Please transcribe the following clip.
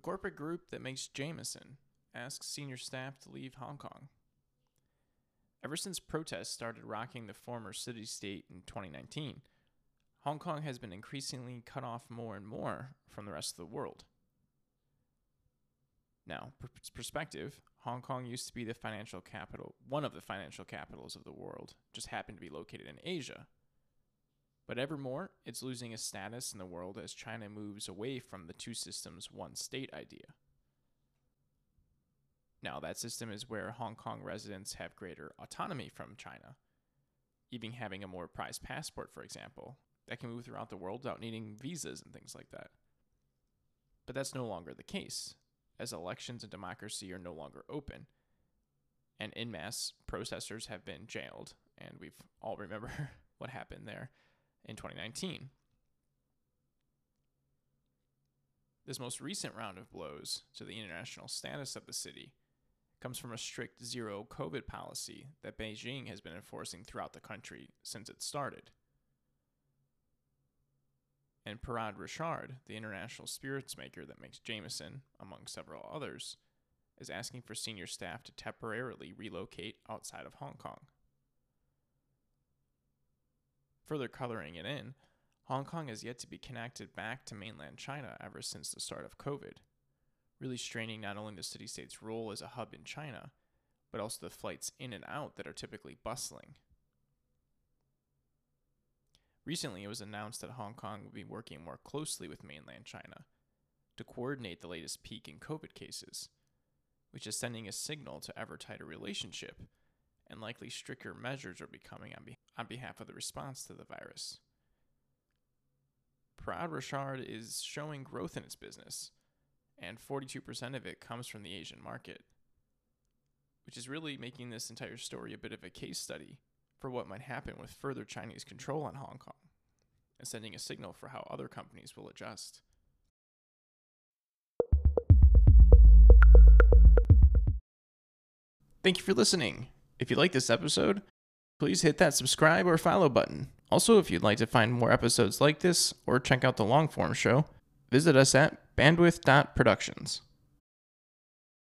corporate group that makes Jameson asks senior staff to leave Hong Kong. Ever since protests started rocking the former city-state in 2019, Hong Kong has been increasingly cut off more and more from the rest of the world. Now, perspective, Hong Kong used to be the financial capital, one of the financial capitals of the world, just happened to be located in Asia. But evermore, it's losing its status in the world as China moves away from the two systems, one state idea. Now, that system is where Hong Kong residents have greater autonomy from China, even having a more prized passport, for example, that can move throughout the world without needing visas and things like that. But that's no longer the case, as elections and democracy are no longer open, and en masse protesters have been jailed, and we've all remember what happened there in 2019. This most recent round of blows to the international status of the city comes from a strict zero COVID policy that Beijing has been enforcing throughout the country since it started. And Parad Richard, the international spirits maker that makes Jameson, among several others, is asking for senior staff to temporarily relocate outside of Hong Kong. Further coloring it in, Hong Kong has yet to be connected back to mainland China ever since the start of COVID, really straining not only the city-state's role as a hub in China, but also the flights in and out that are typically bustling. Recently, it was announced that Hong Kong would be working more closely with mainland China to coordinate the latest peak in COVID cases, which is sending a signal to ever tighter relationship, and likely stricter measures are becoming on behalf of the response to the virus. Parad Richard is showing growth in its business, and 42% of it comes from the Asian market, which is really making this entire story a bit of a case study for what might happen with further Chinese control on Hong Kong, and sending a signal for how other companies will adjust. Thank you for listening. If you like this episode, please hit that subscribe or follow button. Also, if you'd like to find more episodes like this or check out the long form show, visit us at bandwidth.productions.